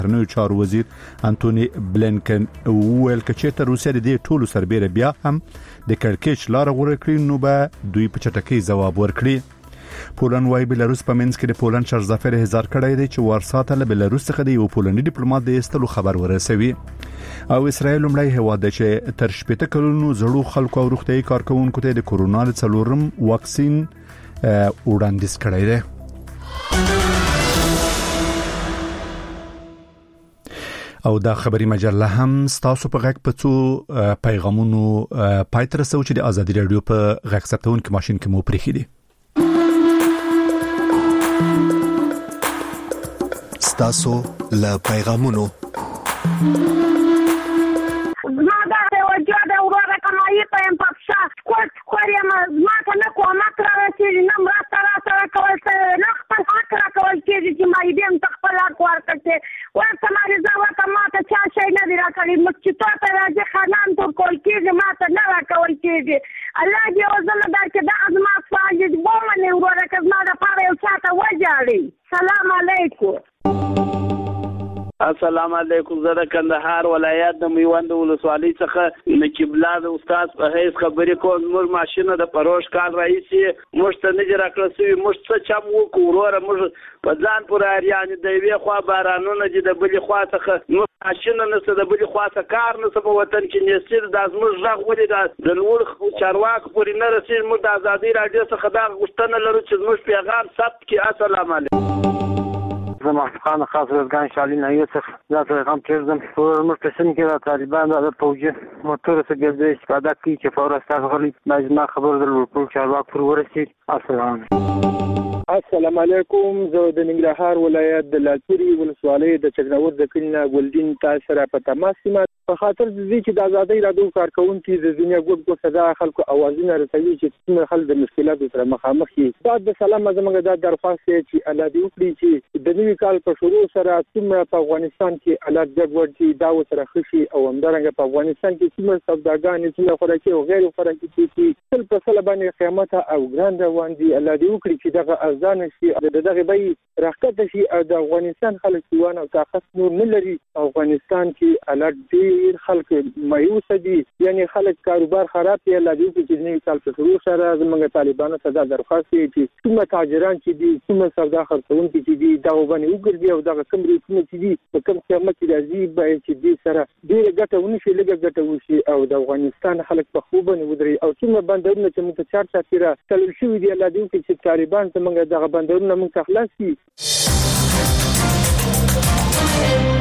بهرنیو چارو وزیر انټونی بلینکن ویل چې روسیا د دې ټولو سربېره بیا هم د کړکېچ لار غوړه کړی نو به دوی په چټکۍ ځواب ورکړي. پولند وايي بلاروس په منځ کې د پولند شرزافر هزار کړی دی چې وارساته له بلاروس څخه د یو پولندي ډیپلوماټ د ایستلو خبر ورسوي. او اسرائیل لمړی هواد چې تر 80 کلونو زړو خلکو او روغتيایي کارکونکو ته د کورونا څلورم واکسین وړاندیز کړی دی. او دا خبري مجله هم ستاسو په غږ په څو پیغامونو پاتره سو چې د ازادي رادیو په غږ ثبتونکو ماشين کې مو پریخي دي. ستاسو له پیغامونو ما دا وجه دا ورته کمایي په امپاکشا کوم ما کنه کومه تر چې نن راته کول څه نه خپل حق را کول چې ما دې هم خپل حق ورکړي ورته ما رضا ما ته چا شي نه دی راکړي مکتوب ته راځي خانان ټول کول کېږي ما ته نه راکول کېږي الله دې وزله دا چې دا ازما فاجد بومنه ورته ما دا پاره یو چاته وځاړي. سلام علیکم. السلام علیکم. زه د کندهار ولایت د میوند ولسوالۍ څخه نقیب الله د استاد په هیڅ خبرې کوم. موږ ماشینه د پروش کال رئیس موږ ته نه راکړل شوی موږ څه چم وکوروره موږ په ځان پورې اړیان د یوې خوا بارانونه چې د بلې خوا څخه موږ ماشینه نسته د بلې خوا څخه کار نسته په وطن کې نسیر د موږ غږ ولې د لوړ چارواکو پورې نه رسید. موږ د ازادي رادیو څخه دا غوښتنه لرو چې موږ پیغام ثبت کړي. السلام علیکم. زمان خان خاص رزگان شالین یوسف دا پیغام کردم موږ په سن کې د طالبان د پوجي موټر څخه ګرځي استفاده کوي چې فورا ستاسو غلي مجمع خبر درلود چارواکو پر ورسید. السلام علیکم. زه د ننګرهار ولایت د لالپوري ولسوالۍ د چکناور د کلینه ګلدین تاسو سره په تماس یم په خاطر د دې چې د ازادي رادیو کارکونکو د دنیا ګډ صدا خلکو اوازونه رسوي چې څنګه خلک د مشکلاتو سره مخامخ دي. د سلام زموږ د درخواست چې الله دې وکړي چې د نوي کال په شروع سره څومره په افغانستان کې حالات ګډوډ دي دا وسره خشي او همدارنګه په افغانستان کې څومره سوداګانې څومره خوراکي او غیر خوراکي چې تل په سل باندې قیامت او ګران روان دي. الله دې وکړي چې دغه ارزان شي دغه به راکته شي او د افغانستان خلک ځوان او طاقت نور نه لري. افغانستان کې حالات ډیر خلک مایوس دي یعنی خلک کاروبار خراب دي. الله دې چې نوي کال په شروع سره زموږ طالبانو ته دا درخواست کوي چې څومره تاجران چې دي څومره سودا خرڅونکي چې دي دا باندې وګرځي او دا کوم ریټونه چې دي په کوم قیمت کې راځي باید چې دې سره ډیره ګټه ونشي لږه ګټه وشي او د افغانستان خلک په خوب باندې ودري او څومره بندرونه چې موږ ته چار چاپیره تلل شوی دی. الله دې چې طالبان زموږ دغه بندرونه موږ ته خلاص کړي.